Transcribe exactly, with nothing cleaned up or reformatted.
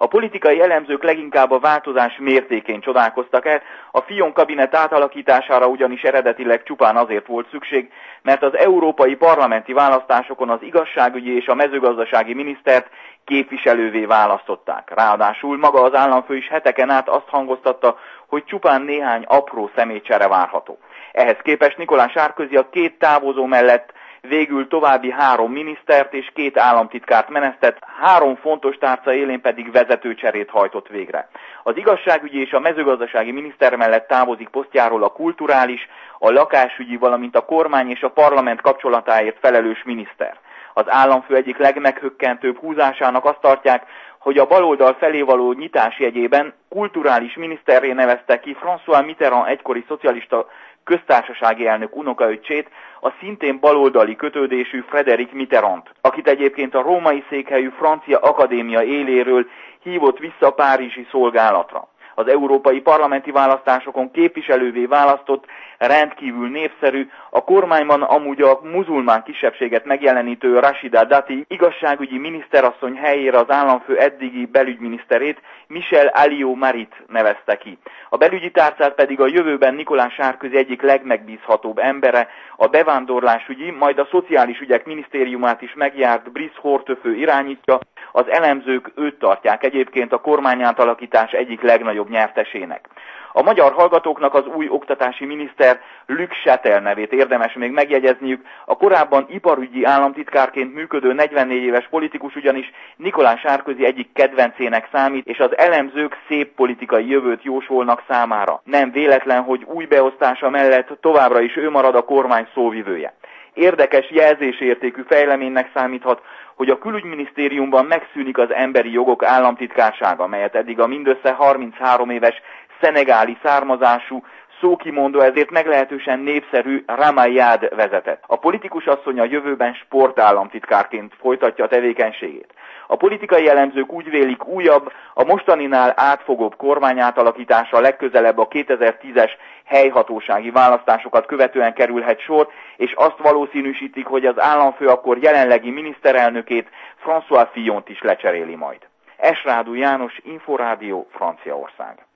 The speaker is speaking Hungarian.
A politikai elemzők leginkább a változás mértékén csodálkoztak el, a Fillon kabinet átalakítására ugyanis eredetileg csupán azért volt szükség, mert az európai parlamenti választásokon az igazságügyi és a mezőgazdasági minisztert képviselővé választották. Ráadásul maga az államfő is heteken át azt hangoztatta, hogy csupán néhány apró személycsere várható. Ehhez képest Nicolas Sarkozy a két távozó mellett végül további három minisztert és két államtitkárt menesztett, három fontos tárca élén pedig vezetőcserét hajtott végre. Az igazságügyi és a mezőgazdasági miniszter mellett távozik posztjáról a kulturális, a lakásügyi, valamint a kormány és a parlament kapcsolatáért felelős miniszter. Az államfő egyik legmeghökkentőbb húzásának azt tartják, hogy a baloldal felé való nyitás jegyében kulturális miniszterré nevezte ki François Mitterrand egykori szocialista köztársasági elnök unokaöccsét, a szintén baloldali kötődésű Frédéric Mitterrand, akit egyébként a római székhelyű Francia Akadémia éléről hívott vissza párizsi szolgálatra. Az európai parlamenti választásokon képviselővé választott, rendkívül népszerű, a kormányban amúgy a muzulmán kisebbséget megjelenítő Rachida Dati igazságügyi miniszterasszony helyére az államfő eddigi belügyminiszterét, Michel Alliot-Marit nevezte ki. A belügyi tárcát pedig a jövőben Nicolas Sarkozy egyik legmegbízhatóbb embere, a bevándorlásügyi, majd a szociális ügyek minisztériumát is megjárt Brice Hortefeux irányítja. Az elemzők őt tartják egyébként a kormányátalakítás egyik legnagyobb nyertesének. A magyar hallgatóknak az új oktatási miniszter Luc Chatel nevét érdemes még megjegyezniük, a korábban iparügyi államtitkárként működő negyvennégy éves politikus ugyanis Nicolas Sarkozy egyik kedvencének számít, és az elemzők szép politikai jövőt jósolnak számára. Nem véletlen, hogy új beosztása mellett továbbra is ő marad a kormány szóvivője. Érdekes jelzésértékű fejleménynek számíthat, hogy a külügyminisztériumban megszűnik az emberi jogok államtitkársága, melyet eddig a mindössze harminchárom éves szenegáli származású, szókimondó, ezért meglehetősen népszerű Ramayad vezetett. A politikus asszony a jövőben sportállamtitkárként folytatja a tevékenységét. A politikai elemzők úgy vélik, újabb, a mostaninál átfogóbb kormányátalakításra legközelebb a kétezer-tízes helyhatósági választásokat követően kerülhet sor, és azt valószínűsítik, hogy az államfő akkor jelenlegi miniszterelnökét, François Fillont is lecseréli majd. Esrádú János, Inforádió, Franciaország.